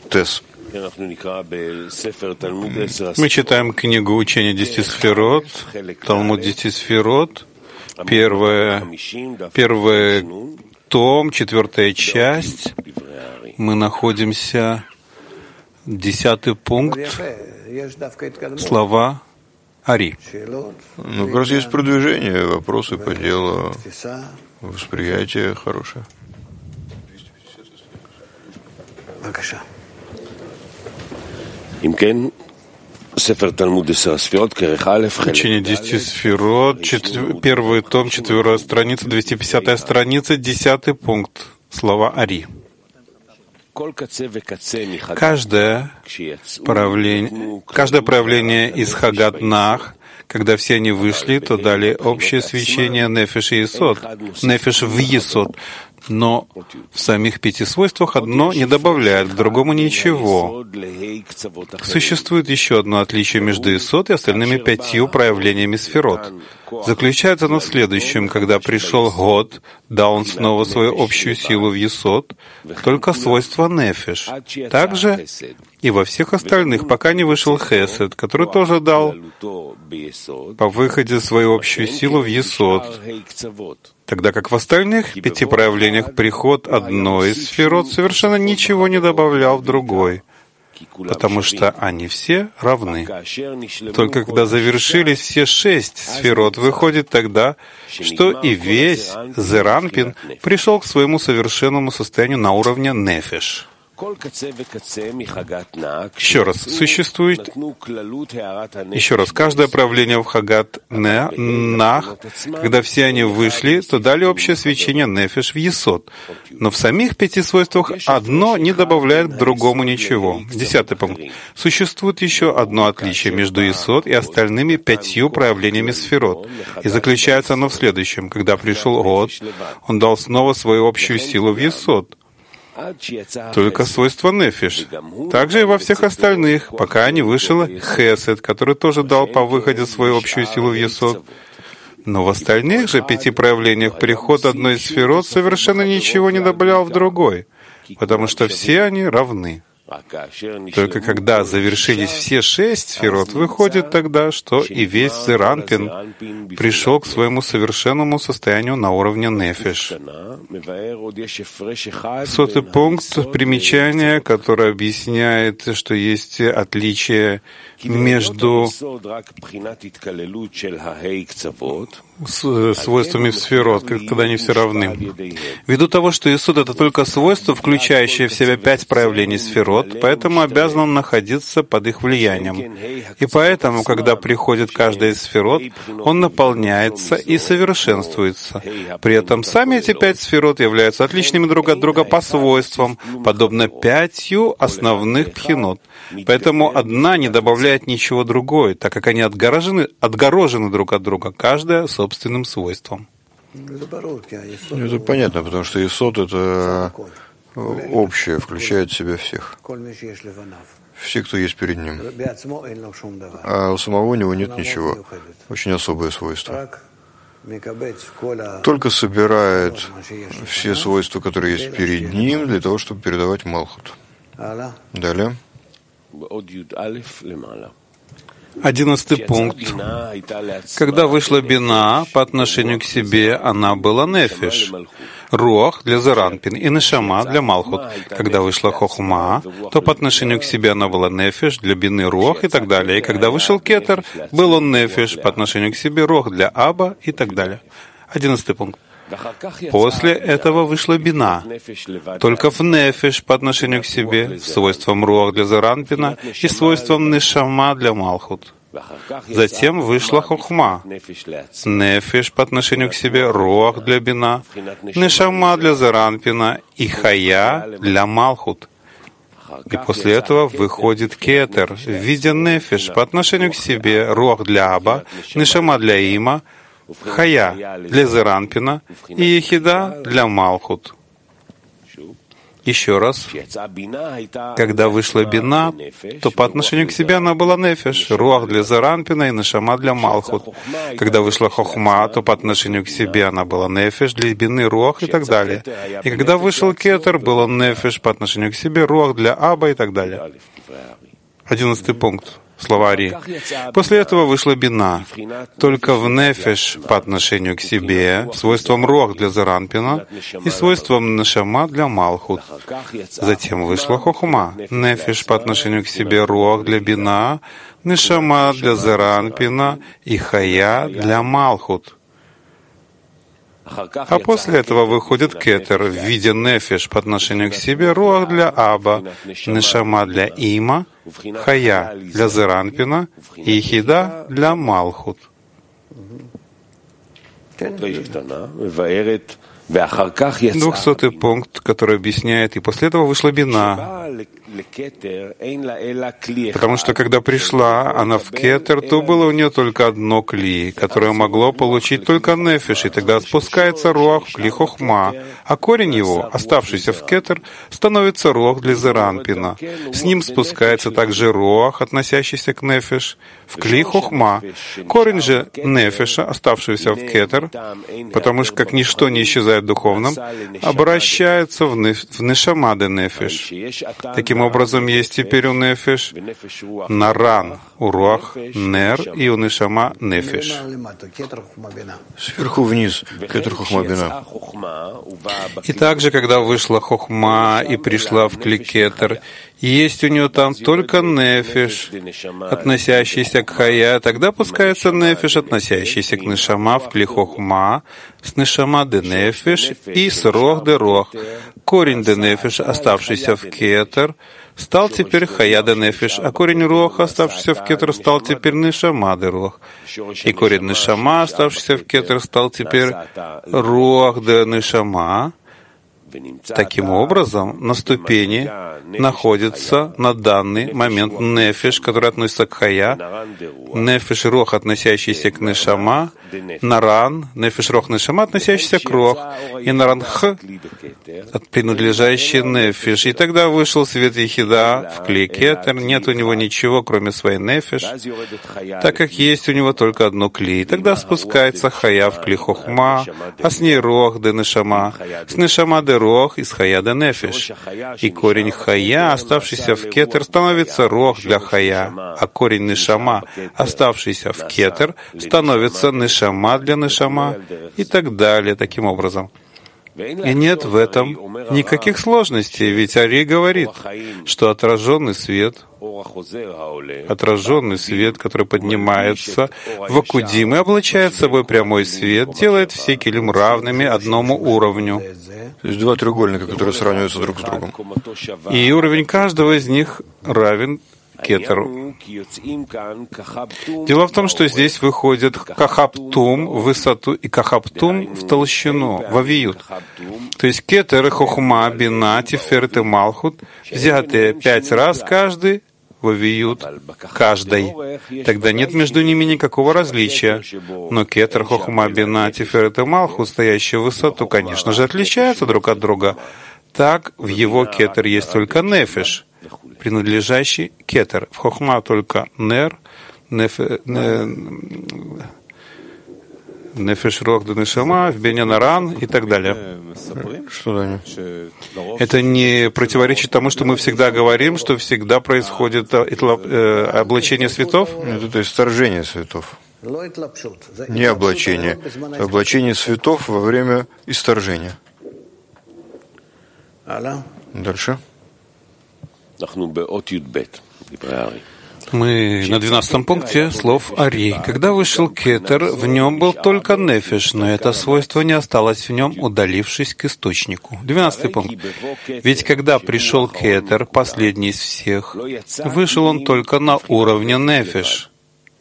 Тес. Мы читаем книгу «Учение 10 сферот», Талмуд 10 сферот, первый том, 4 часть. Мы находимся, 10 пункт, слова Ари. Ну, как раз есть продвижение, вопросы по делу, восприятие хорошее. Учение 10 сферот, первый том, 4 страница, 250 страница, 10 пункт, слова Ари. Каждое проявление из Хагат Нах, когда все они вышли, то дали общее свечение Нефеш и Есод, Нефеш в Есод. Но в самих 5 свойствах одно не добавляет к другому ничего. Существует еще одно отличие между Есод и остальными 5 проявлениями сферот. Заключается оно в следующем: когда пришел год, дал он снова свою общую силу в Есод, только свойство Нефеш. Также и во всех остальных, пока не вышел Хесед, который тоже дал по выходе свою общую силу в Есод. Тогда как в остальных 5 проявлениях приход одной из сферот совершенно ничего не добавлял в другой, потому что они все равны. Только когда завершились все 6 сферот, выходит тогда, что и весь Зеранпин пришел к своему совершенному состоянию на уровне Нефеш. Еще раз, каждое проявление в Хагат Нах, когда все они вышли, то дали общее свечение Нефеш в Есод. Но в самих 5 свойствах одно не добавляет к другому ничего. 10 пункт. Существует еще одно отличие между Есод и остальными 5 проявлениями сферот. И заключается оно в следующем: когда пришел год, он дал снова свою общую силу в Есод. Только свойство Нефеш. Также и во всех остальных, пока не вышел Хесед, который тоже дал по выходе свою общую силу в Есод. Но в остальных же 5 проявлениях приход одной из сферот совершенно ничего не добавлял в другой, потому что все они равны. Только когда завершились все 6 сферот, выходит тогда, что и весь Зеранпин пришел к своему совершенному состоянию на уровне Нефеш. 100 пункт, примечание, которое объясняет, что есть отличие между свойствами сферот, когда они все равны. Ввиду того, что Есод — это только свойство, включающее в себя 5 проявлений сферот, поэтому обязан он находиться под их влиянием. И поэтому, когда приходит каждая из сферот, он наполняется и совершенствуется. При этом сами эти 5 сферот являются отличными друг от друга по свойствам, подобно 5 основных пхинот. Поэтому одна не добавляет ничего другой, так как они отгорожены друг от друга, каждая собственным свойством. Это понятно, потому что Есод — это общее, включает в себя всех. Все, кто есть перед ним. А у самого него нет ничего. Очень особое свойство. Только собирает все свойства, которые есть перед ним, для того, чтобы передавать Малхут. Далее. 11 пункт. Когда вышла Бина, по отношению к себе она была Нефеш, Руах для Зеранпин и Нешама для Малхут. Когда вышла Хохма, то по отношению к себе она была Нефеш, для Бины Руах и так далее. И когда вышел Кетер, был он Нефеш, по отношению к себе Руах для Аба и так далее. 11 пункт. После этого вышла Бина, только в Нефеш по отношению к себе, свойством Руах для Зеранпина и свойством Нешама для Малхут. Затем вышла Хохма, Нефеш по отношению к себе, Руах для Бина, Нешама для Зеранпина и Хая для Малхут. И после этого выходит Кетер в виде Нефеш по отношению к себе, Руах для Аба, Нешама для Има, Хая для Зеранпина и Ехида для Малхут. Еще раз, когда вышла бина, то по отношению к себе она была нефеш, руах для заранпина и нешама для малхут. Когда вышла хохма, то по отношению к себе она была нефеш, для бины руах и так далее. И когда вышел кетер, было нефеш по отношению к себе, руах для аба и так далее. 11 пункт. Слова Ари. После этого вышла бина, только в нефеш по отношению к себе, свойством руах для заранпина и свойством нешама для малхут. Затем вышла хохма, нефеш по отношению к себе, руах для бина, нешама для заранпина и хая для малхут. А после этого выходит кетер в виде нефеш по отношению к себе, руах для аба, нешама для има, хая для заранпина и хида для малхут. 200-й пункт, который объясняет, и после этого вышла бина. Потому что когда пришла она в кетер, то было у нее только одно кли, которое могло получить только нефеш, и тогда спускается руах в кли хохма, а корень его, оставшийся в кетер, становится руах для заранпина. С ним спускается также руах, относящийся к нефеш, в кли хохма. Корень же нефеша, оставшийся в кетер, потому что как ничто не исчезает в духовном, обращается в нешама де нефеш. Таким образом, есть теперь у нефеш наран, у руах нер и у нешама нефеш. Сверху вниз, кетер хохма бина. И также, когда вышла хохма и пришла в кли кетер, есть у нее там только нефеш, относящийся к хая, тогда пускается нефеш, относящийся к нешама в кли хохма, с нешама де нефеш и с рох де рох. Корень де нефеш, оставшийся в кетер, стал теперь хая де нефеш, а корень роха, оставшийся в кетер, стал теперь нешама де рох. И корень нешама, оставшийся в кетер, стал теперь рох де нешама. Таким образом, на ступени находится на данный момент нефеш, который относится к хая, нефеш рох, относящийся к нешама, наран, нефеш рох нешама, относящийся к рох, и наран х, принадлежащий нефеш. И тогда вышел свет ехида в кли кетер, нет у него ничего, кроме своей нефеш, так как есть у него только одно кли. И тогда спускается хая в кли хохма, а с ней рох де нешама, с нешама де рох из хая де нефеш. И корень хая, оставшийся в кетер, становится рох для хая, а корень нешама, оставшийся в кетер, становится нешама для нешама и так далее, таким образом. И нет в этом никаких сложностей, ведь Ари говорит, что отраженный свет, который поднимается в Акудим и облачает собой прямой свет, делает все килим равными одному уровню. То есть два треугольника, которые сравниваются друг с другом. И уровень каждого из них равен кетеру. Дело в том, что здесь выходит кахаптум в высоту и кахаптум в толщину, в авиют. То есть кетер, хохма, бина, тиферет и малхут, взятые 5 раз каждый в авиют каждой. Тогда нет между ними никакого различия. Но кетер, хохма, бина, тиферет и малхут, стоящие в высоту, конечно же, отличаются друг от друга. Так в его кетер есть только нефеш, принадлежащий кетер. В хохма только нер, нефеш рох де нешама, в бене наран и так далее. Это не противоречит тому, что мы всегда говорим, что всегда происходит облачение светов? Это исторжение светов. Не облачение. Облачение светов во время исторжения. Дальше. Мы на 12 пункте слов Ари. Когда вышел кетер, в нем был только нефеш, но это свойство не осталось в нем, удалившись к источнику. 12 пункт. Ведь когда пришел кетер, последний из всех, вышел он только на уровне нефеш.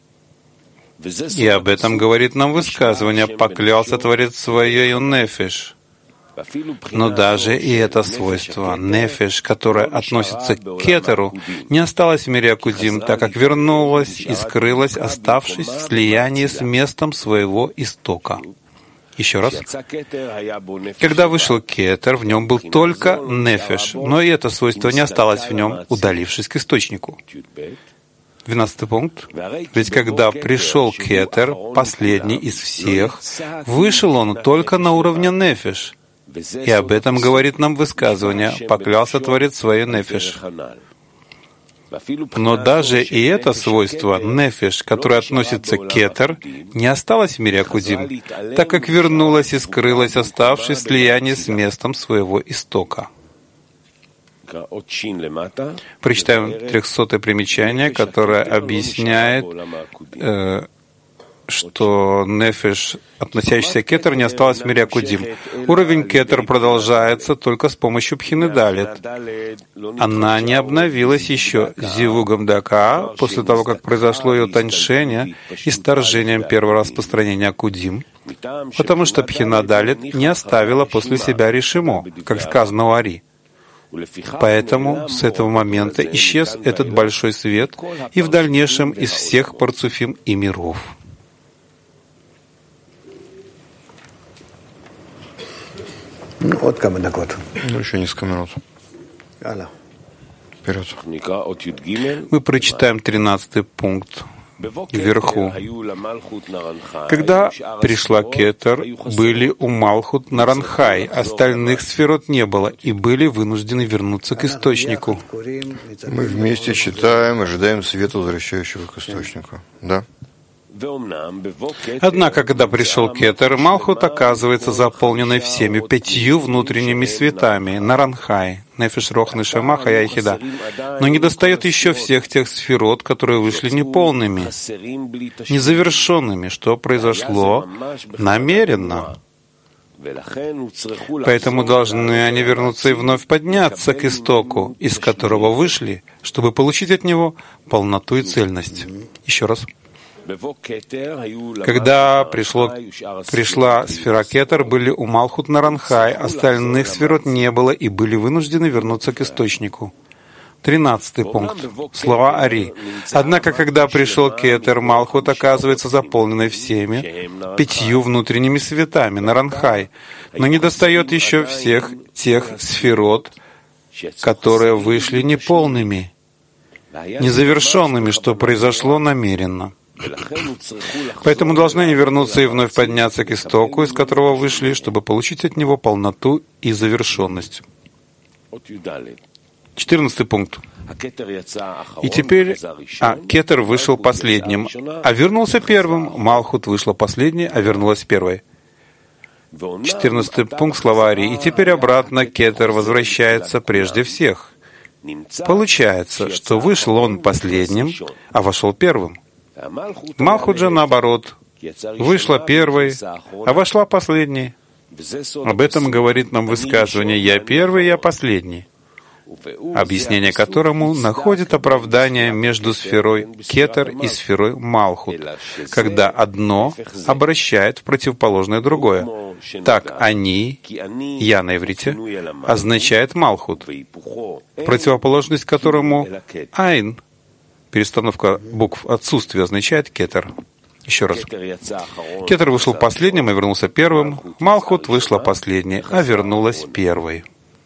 И об этом говорит нам высказывание «Поклялся Творец своею нефеш». Но даже и это свойство, нефеш, которое относится к кетеру, не осталось в мире Акудим, так как вернулось и скрылось, оставшись в слиянии с местом своего истока. Еще раз. Когда вышел кетер, в нем был только нефеш, но и это свойство не осталось в нем, удалившись к источнику. 12 пункт. Ведь когда пришел кетер, последний из всех, вышел он только на уровне нефеш. И об этом говорит нам высказывание «Поклялся Творец свой нефеш». Но даже и это свойство, нефеш, которое относится к кетер, не осталось в мире Акудим, так как вернулось и скрылось, оставшись в слиянии с местом своего истока. Прочитаем 300-е примечание, которое объясняет, что нефеш, относящийся к кетер, не осталось в мире Акудим. Уровень кетер продолжается только с помощью пхины далет. Она не обновилась еще зивугом дака после того, как произошло ее тоньшение и сторжением первого распространения Акудим, потому что пхина далет не оставила после себя решимо, как сказано у Ари. Поэтому с этого момента исчез этот большой свет и в дальнейшем из всех парцуфим и миров. Еще несколько минут. Вперед. Мы прочитаем 13-й пункт вверху. Когда пришла кетер, были у Малхут Наранхай, остальных сферот не было, и были вынуждены вернуться к источнику. Мы вместе читаем, ожидаем света, возвращающего к источнику. Да? Однако, когда пришел кетер, Малхут оказывается заполненной всеми 5 внутренними светами, Наранхай, Нефеш, Рох, Нешама, Хая и Хида, но недостает еще всех тех сферот, которые вышли неполными, незавершенными, что произошло намеренно. Поэтому должны они вернуться и вновь подняться к истоку, из которого вышли, чтобы получить от него полноту и цельность. Еще раз. Когда пришла сфера кетер, были у Малхут Наранхай, остальных сферот не было и были вынуждены вернуться к источнику. 13-й пункт. Слова Ари. Однако, когда пришел кетер, Малхут оказывается заполненной всеми 5 внутренними светами, Наранхай, но недостает еще всех тех сферот, которые вышли неполными, незавершенными, что произошло намеренно. Поэтому должны они вернуться и вновь подняться к истоку, из которого вышли, чтобы получить от него полноту и завершенность. 14-й пункт. И теперь кетер вышел последним, а вернулся первым. Малхут вышла последней, а вернулась первой. 14-й пункт слова Ари. И теперь обратно кетер возвращается прежде всех. Получается, что вышел он последним, а вошел первым. Малхут же, наоборот, вышла первой, а вошла последней. Об этом говорит нам высказывание «Я первый, я последний», объяснение которому находит оправдание между сферой кетер и сферой Малхут, когда одно обращает в противоположное другое. Так «они», «я» на иврите, означает Малхут, противоположность которому «айн», перестановка букв отсутствия, означает кетер. Еще раз. Кетер вышел последним и вернулся первым. Малхут вышла последней, а вернулась первой.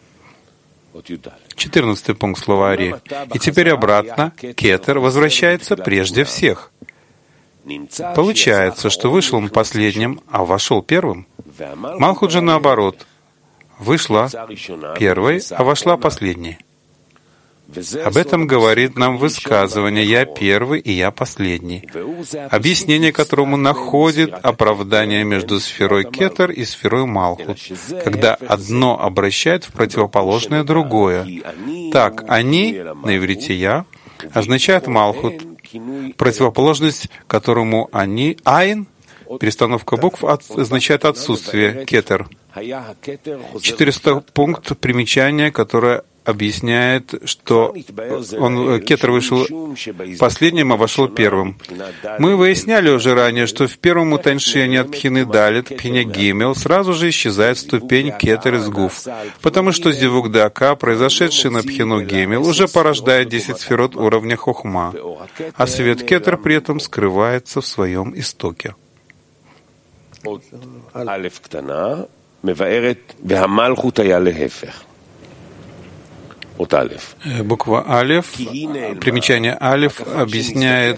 14-й пункт слова Ари. И теперь обратно кетер возвращается прежде всех. Получается, что вышел он последним, а вошел первым. Малхут же наоборот. Вышла первой, а вошла последней. Об этом говорит нам высказывание «Я первый и я последний», объяснение которому находит оправдание между сферой кетер и сферой Малхут, когда одно обращает в противоположное другое. Так «они» на иврите «я» означает Малхут, противоположность которому «они» айн, перестановка букв означает отсутствие кетер. 400 пункт примечания, которое объясняет, что кетер вышел последним, а вошел первым. Мы выясняли уже ранее, что в первом утоньшении от пхины далет к пхине гимел сразу же исчезает ступень кетер из гуф, потому что зивук дака, произошедший на пхину гимел, уже порождает 10 сферот уровня хохма, а свет кетер при этом скрывается в своем истоке. Буква Алеф, примечание Алеф объясняет,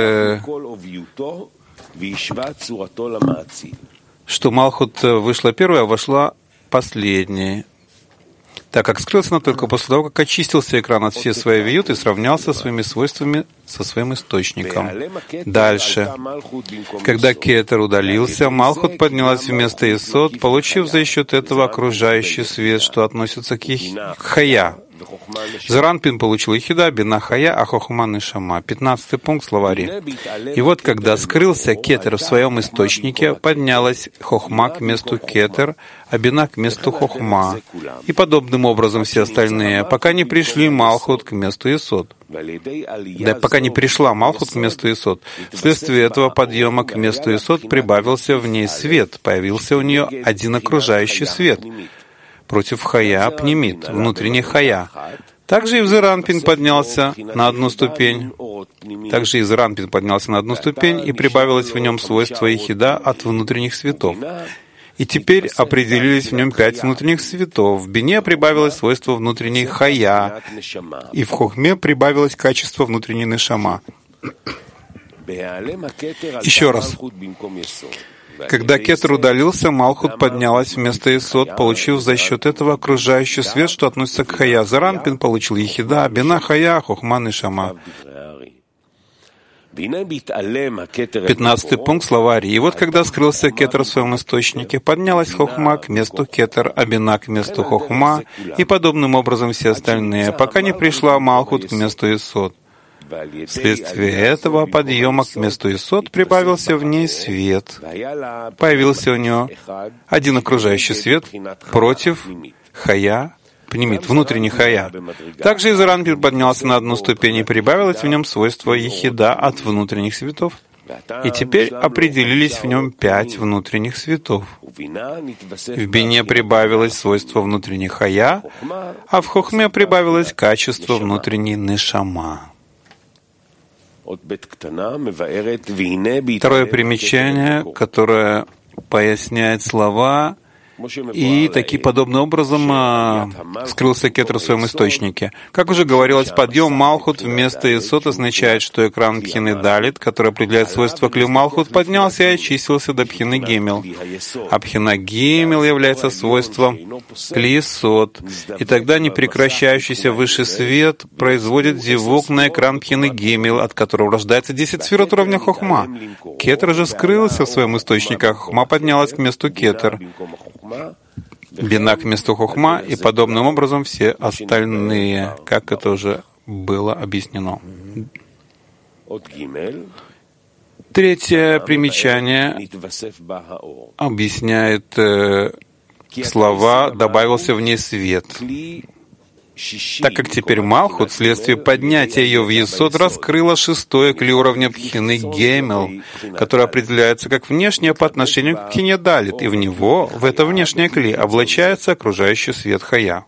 что Малхут вышла первой, а вошла последней, так как скрылся она только после того, как очистился экран от всей своей вьют и сравнялся своими свойствами со своим источником. Дальше. Когда Кетер удалился, Малхут поднялась вместо Исод, получив за счет этого окружающий свет, что относится к Хая. Заранпин получил Ихида, Бина Хая, а Хохма Нешама. 15 пункт словари. И вот, когда скрылся Кетер в своем источнике, поднялась Хохма к месту Кетер, а Бина к месту Хохма. И подобным образом все остальные, пока не пришли Малхут к месту Исод. Да, пока не пришла Малхут к месту Исод. Вследствие этого подъема к месту Исод прибавился в ней свет, появился у нее один окружающий свет. Против Хая пнемит, внутренний Хая. Также и Заранпин поднялся на одну ступень. И прибавилось в нем свойство Ихида от внутренних светов. И теперь определились в нем 5 внутренних светов. В Бине прибавилось свойство внутренней Хая, и в Хохме прибавилось качество внутренней Нешама. Еще раз. Когда Кетер удалился, Малхут поднялась вместо Исод, получив за счет этого окружающий свет, что относится к Хая. Заранпин получил Ихида, Бина Хая, Хохма Нешама. 15 пункт словари. И вот когда скрылся Кетер в своем источнике, поднялась Хохма к месту Кетер, а Бина к месту Хохма, и подобным образом все остальные, пока не пришла Малхут к месту Исод. Вследствие этого подъема к месту Исод прибавился в ней свет. Появился у нее один окружающий свет против Хая, пнемит, внутренний Хая. Также Изаранпин поднялся на одну ступень и прибавилось в нем свойство Ехида от внутренних светов. И теперь определились в нем 5 внутренних светов. В Бине прибавилось свойство внутренней Хая, а в Хохме прибавилось качество внутренней Нешама. Второе примечание, которое поясняет слова, и таким подобным образом скрылся Кетер в своем источнике. Как уже говорилось, подъем Малхут вместо Исот означает, что экран Пхины Далит, который определяет свойства Кли Малхут, поднялся и очистился до Пхины Гемел. А Пхина Гемел является свойством Кли Исот. И тогда непрекращающийся высший свет производит зевок на экран Пхины Гемел, от которого рождается 10 сферот уровня Хохма. Кетер же скрылся в своем источнике, а Хохма поднялась к месту Кетер. Бина к месту Хохма, и подобным образом все остальные, как это уже было объяснено. Третье примечание объясняет слова «добавился в ней свет». Так как теперь Малхут, вследствие поднятия ее в Есод, раскрыла 6-е кли уровня Пхины Гемел, которое определяется как внешнее по отношению к Пхине Далит, и в него, в это внешнее кли, облачается окружающий свет Хая.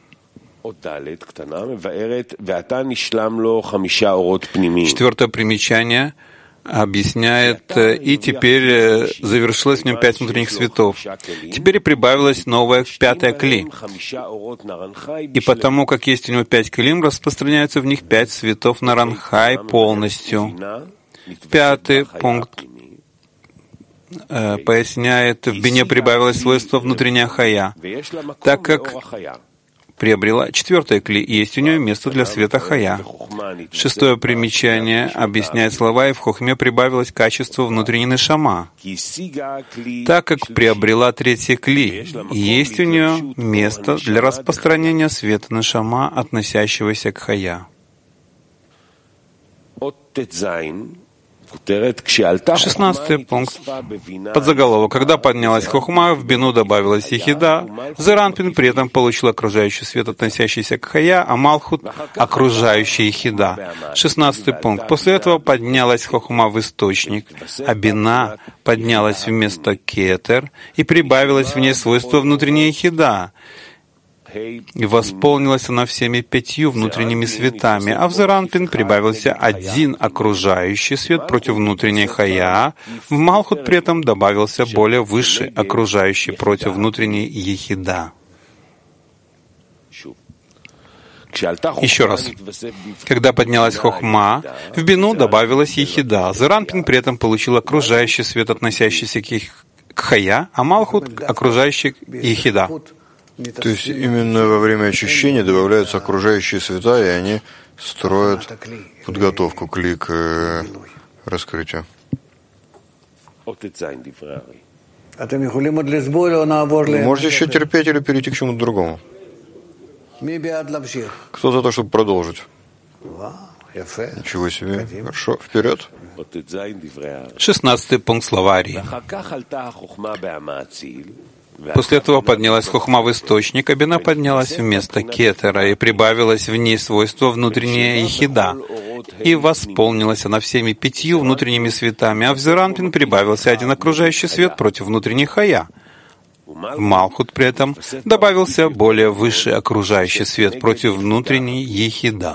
4-е примечание объясняет, и теперь завершилось в нем 5 внутренних светов. Теперь прибавилось новое 5-е кли. И потому, как есть у него 5 клим, распространяются в них 5 светов на Ранхай полностью. 5-й пункт поясняет, в Бине прибавилось свойство внутренняя Хая, так как приобрела 4-е кли, и есть у нее место для света Хая. 6-е примечание объясняет слова, и в Хохме прибавилось качество внутренней Нешама, так как приобрела 3-е кли, и есть у нее место для распространения света Нешама, относящегося к Хая. 16-й пункт. Подзаголовок. Когда поднялась Хохма, в Бину добавилась Ехида. Заранпин при этом получил окружающий свет, относящийся к Хая, а Малхут — окружающий Ехида. 16-й пункт. После этого поднялась Хохма в источник, а Бина поднялась вместо Кетер, и прибавилось в ней свойство внутренней Ехида. и восполнилась она всеми 5 внутренними светами, а в Зеранпин прибавился 1 окружающий свет против внутренней Хая, в Малхут при этом добавился более высший окружающий против внутренней Ехида. Еще раз. Когда поднялась Хохма, в Бину добавилась Ехида. Зеранпин при этом получил окружающий свет, относящийся к Хая, а Малхут — окружающий Ехида. То есть именно во время очищения добавляются окружающие света, и они строят подготовку к раскрытию. Можете еще терпеть или перейти к чему-то другому? Кто за то, чтобы продолжить? Ничего себе. Хорошо. Вперед. 16 пункт словария. После этого поднялась Хохма в источник, а Бина поднялась вместо Кетера, и прибавилось в ней свойство внутренняя Ехида, и восполнилась она всеми 5 внутренними светами, а в Зеранпин прибавился 1 окружающий свет против внутренней Хая. В Малхут при этом добавился более высший окружающий свет против внутренней Ехида.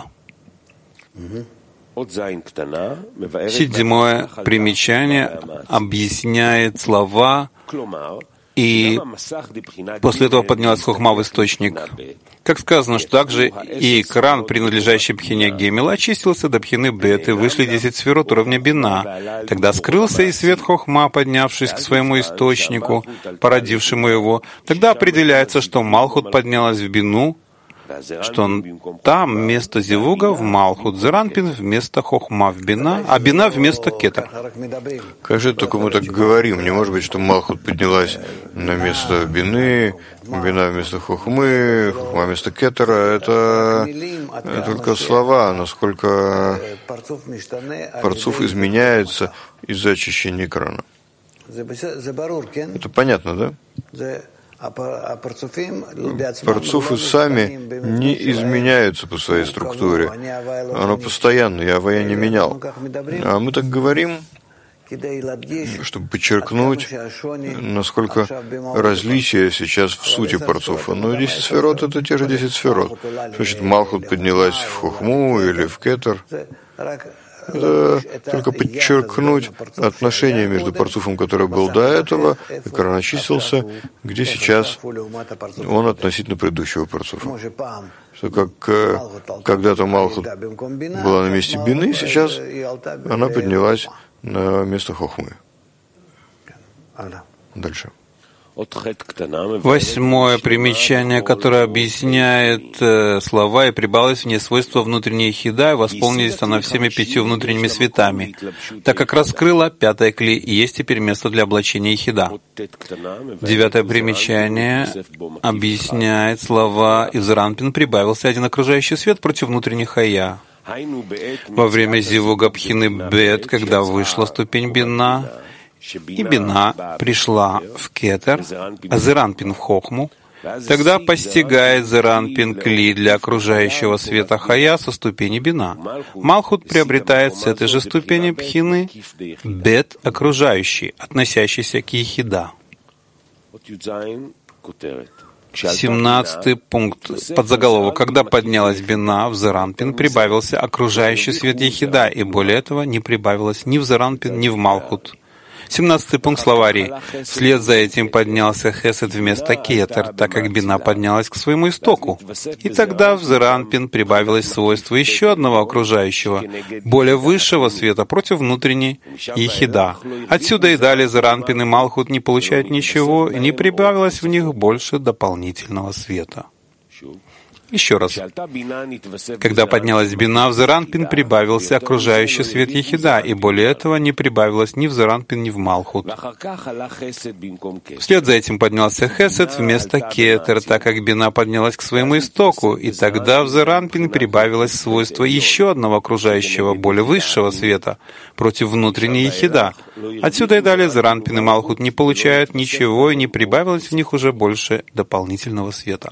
7 примечание объясняет слова «и после этого поднялась Хохма в источник». Как сказано, что также и экран, принадлежащий Бхине Гемела, очистился до Бхины Бет, и вышли 10 сферот уровня Бина. Тогда скрылся и свет Хохма, поднявшись к своему источнику, породившему его. Тогда определяется, что Малхут поднялась в Бину, что там вместо Зивуга в Малхут, Зеранпин вместо Хохма в Бина, а Бина вместо Кетера. Как же только мы так говорим? Не может быть, что Малхут поднялась на место Бины, Бина вместо Хохмы, Хохма вместо Кетера. Это только слова, насколько парцуф изменяется из-за очищения экрана. Это понятно, да? Парцуфы сами не изменяются по своей структуре. Оно постоянно, я не менял. А мы так говорим, чтобы подчеркнуть, насколько различие сейчас в сути парцуфа. Но 10 сферот — это те же 10 сферот. Значит, Малхут поднялась в Хохму или в Кетер. Это только подчеркнуть отношение между парцуфом, который был до этого, экран очистился, где сейчас он относительно предыдущего парцуфа. Что как когда-то Малхут была на месте Бины, сейчас она поднялась на место Хохмы. Дальше. 8 примечание, которое объясняет слова, и прибавилось в ней свойство внутренней Ехида, и восполнились она всеми 5 внутренними светами, так как раскрыла 5-е кли, и есть теперь место для облачения Ехида. 9 примечание объясняет слова, и в Зеранпин прибавился 1 окружающий свет против внутренней Хая. Во время Зивуга Бхины Бет, когда вышла ступень Бина, и Бина пришла в Кетер, а Зеранпин в Хохму, тогда постигает Зеранпин кли для окружающего света Хая со ступени Бина. Малхут приобретает с этой же ступени Бхины Бет окружающий, относящийся к Ехида. 17 пункт подзаголовок. Когда поднялась Бина, в Зеранпин прибавился окружающий свет Ехида, и более этого не прибавилось ни в Зеранпин, ни в Малхут. 17 пункт словарий. Вслед за этим поднялся Хесед вместо Кетер, так как Бина поднялась к своему истоку. И тогда в Зеранпин прибавилось свойство еще одного окружающего, более высшего света против внутренней Ехида. Отсюда и далее Зеранпин и Малхут не получают ничего, и не прибавилось в них больше дополнительного света. Еще раз. Когда поднялась Бина, в Зеранпин прибавился окружающий свет Ехида, и более этого не прибавилось ни в Зеранпин, ни в Малхут. Вслед за этим поднялся Хесед вместо Кетер, так как Бина поднялась к своему истоку, и тогда в Зеранпин прибавилось свойство еще одного окружающего, более высшего света против внутренней Ехида. Отсюда и далее Зеранпин и Малхут не получают ничего, и не прибавилось в них уже больше дополнительного света.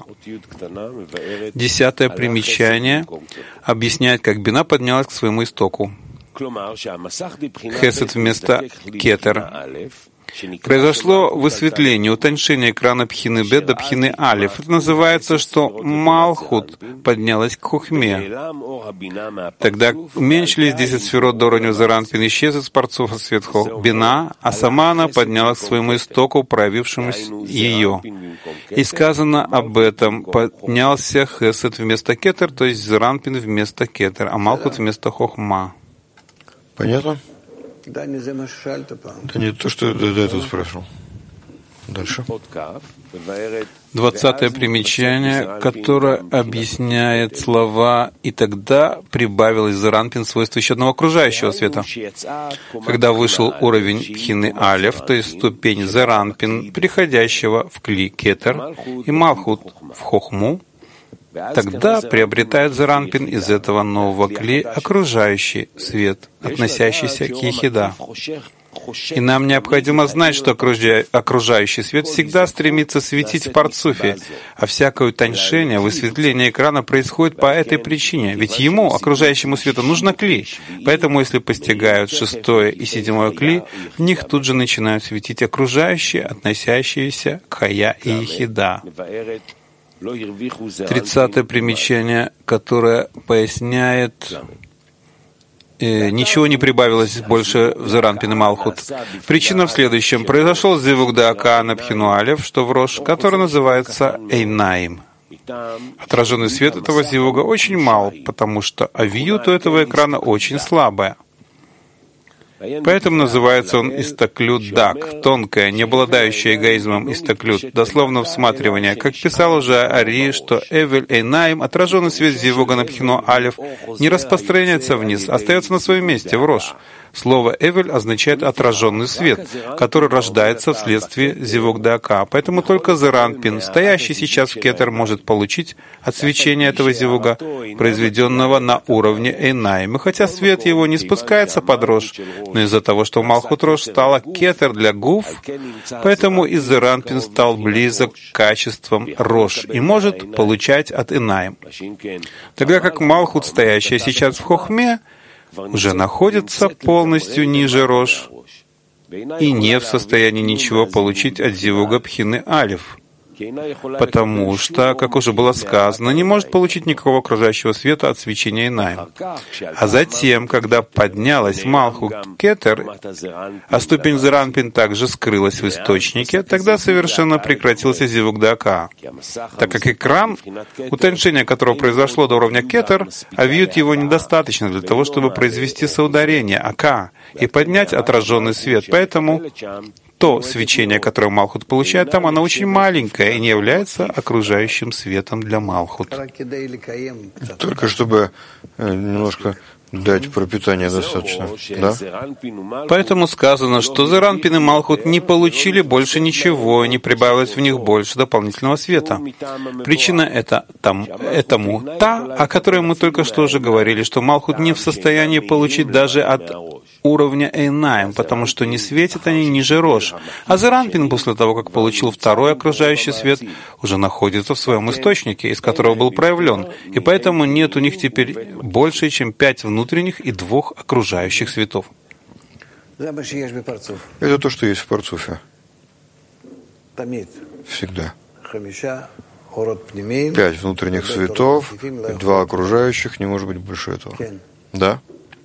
10 примечание объясняет, как Бина поднялась к своему истоку. Хесед вместо Кетер. Произошло высветление, утоньшение экрана Пхины Бет до Пхины Алиф. Это называется, что Малхут поднялась к Хохме. Тогда уменьшились 10 сферот до уровня Заранпин, исчез из парцов свет Бина, а сама она поднялась к своему истоку, проявившемуся ее. И сказано об этом: поднялся Хесед вместо Кетер, то есть Заранпин вместо Кетер, а Малхут вместо Хохма. Понятно? Это не то, что я до этого спрашивал. Дальше. 20-е примечание, которое объясняет слова «и тогда прибавилось Заранпин свойство еще одного окружающего света». Когда вышел уровень Пхины Алеф, то есть ступень Заранпин, переходящего в Кли Кетер, и Малхут в Хохму, тогда приобретает Заранпин из этого нового Кли окружающий свет, относящийся к Ехида. И нам необходимо знать, что окружающий свет всегда стремится светить в парцуфе, а всякое утоньшение, высветление экрана происходит по этой причине. Ведь ему, окружающему свету, нужно кли. Поэтому, если постигают 6-е и 7-е кли, в них тут же начинают светить окружающие, относящиеся к Хая и Ехида. 30-е примечание, которое поясняет... Ничего не прибавилось больше в Заранпин и Малхут. Причина в следующем. Произошел зивук Даака на Пхину Алеф, что в Рош, который называется Эйнаим. Отраженный свет этого зивуга очень мал, потому что авиют у этого экрана очень слабая. Поэтому называется он истаклют дак, тонкое, не обладающее эгоизмом истаклют, дословно всматривание. Как писал уже Ари, что Эвель Эйнаим, отраженный свет зивуга на Пхину Алеф, не распространяется вниз, остается на своем месте, в Рош. Слово «эвель» означает «отраженный свет», который рождается вследствие зивук дака. Поэтому только Заранпин, стоящий сейчас в Кетер, может получить от свечения этого зивуга, произведенного на уровне Эйнаим. И хотя свет его не спускается под Рош, но из-за того, что Малхут Рош стала Кетер для Гуф, поэтому и Заранпин стал близок к качествам Рош и может получать от Эйнаим. Тогда как Малхут, стоящая сейчас в Хохме, уже находится полностью ниже Рош и не в состоянии ничего получить от зивуга Пхины Алеф, потому что, как уже было сказано, не может получить никакого окружающего света от свечения Эйнаим. А затем, когда поднялась Малхут Кетер, а ступень Заранпин также скрылась в источнике, тогда совершенно прекратился зивук Дака, так как экран, утоньшение которого произошло до уровня Кетер, авиют его недостаточно для того, чтобы произвести соударение Ака и поднять отраженный свет. Поэтому то свечение, которое Малхут получает там, оно очень маленькое и не является окружающим светом для Малхут. Только чтобы немножко дать пропитание достаточно, да? Поэтому сказано, что Заранпин и Малхут не получили больше ничего, и не прибавилось в них больше дополнительного света. Причина этому та, о которой мы только что уже говорили, что Малхут не в состоянии получить даже от уровня Эйнаим, потому что не светят они ниже Рош. А Заранпин, после того, как получил второй окружающий свет, уже находится в своем источнике, из которого был проявлен, и поэтому нет у них теперь больше, чем 5 внутренних и 2 окружающих светов. Это то, что есть в парцуфе. Всегда. 5 внутренних светов, 2 окружающих, не может быть больше этого. Да?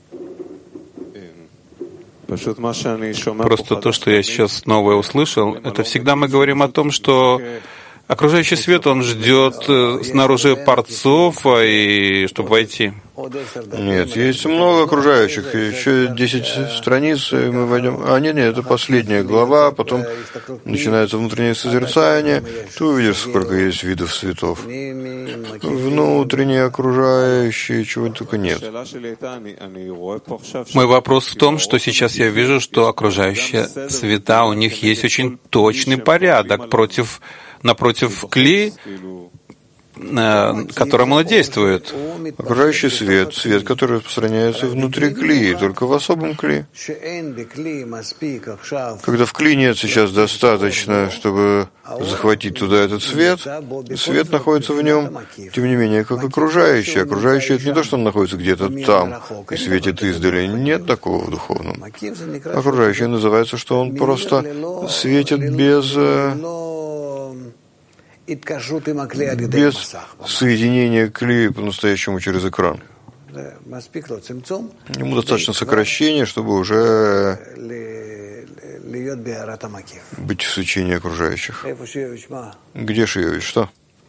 Просто то, что я сейчас новое услышал, это всегда мы говорим о том, что окружающий свет, он ждет снаружи парцов, и чтобы войти. Нет, есть много окружающих, еще 10 страниц, и мы войдем. Нет, это последняя глава, потом начинается внутреннее созерцание. Ты увидишь, сколько есть видов светов. Внутренние, окружающие, чего только нет. Мой вопрос в том, что сейчас я вижу, что окружающие света, у них есть очень точный порядок напротив Кли, которым оно действует. Окружающий свет, свет, который распространяется внутри клии, только в особом клии. Когда в клии нет сейчас достаточно, чтобы захватить туда этот свет, свет находится в нем, тем не менее, как окружающий. Окружающий — это не то, что он находится где-то там и светит издали. Нет такого в духовном. Окружающий называется, что он просто светит без соединения клея по-настоящему через экран. Ему достаточно сокращения, чтобы уже быть в свечении окружающих. Где Шиевич? Что?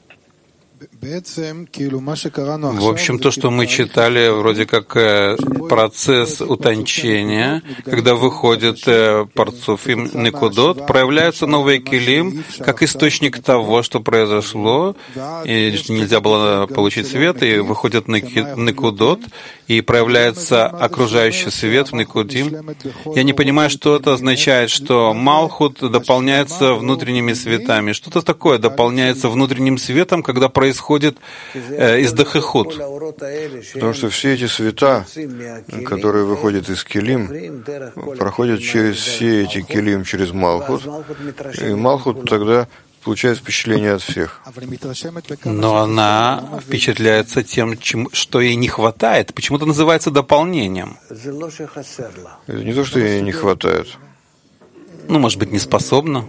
В общем, то, что мы читали, вроде как процесс утончения, когда выходит парцуфим некудот, проявляются новые килим, как источник того, что произошло, и нельзя было получить свет, и выходит некудот, и проявляется окружающий свет в некудим. Я не понимаю, что это означает, что Малхут дополняется внутренними светами. Что-то такое дополняется внутренним светом, когда происходит издахихут. Потому что все эти света, которые выходят из килим, проходят через все эти килим, через Малхут, и Малхут тогда получает впечатление от всех. Но она впечатляется тем, что ей не хватает. Почему это называется дополнением? Это не то, что ей не хватает. Ну, может быть, не способна.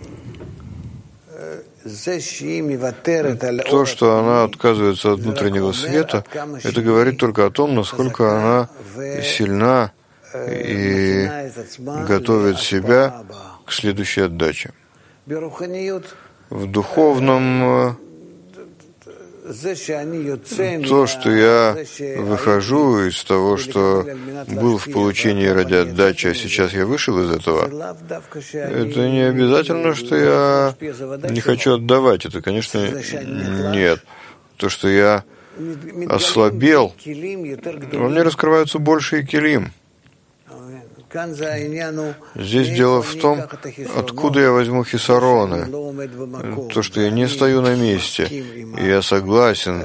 То, что она отказывается от внутреннего света, это говорит только о том, насколько она сильна и готовит себя к следующей отдаче. В духовном то, что я выхожу из того, что был в получении ради отдачи, а сейчас я вышел из этого, это не обязательно, что я не хочу отдавать. Это, конечно, нет. То, что я ослабел, во мне раскрываются большие килим. Здесь дело в том, откуда я возьму хисароны. То, что я не стою на месте, и я согласен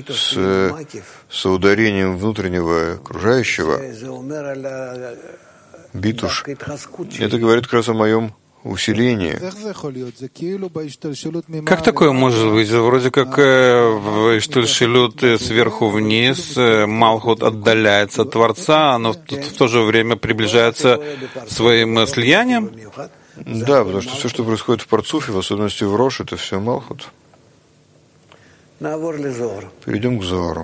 с ударением внутреннего окружающего, битуш, это говорит как раз о моем усилении. Как такое может быть? Вроде как в Иштальшилут сверху вниз Малхут отдаляется от Творца, но в то же время приближается своим слиянием? Да, потому что все, что происходит в Парцуфе, в особенности в Рош, это все Малхут. Перейдем к Зоару.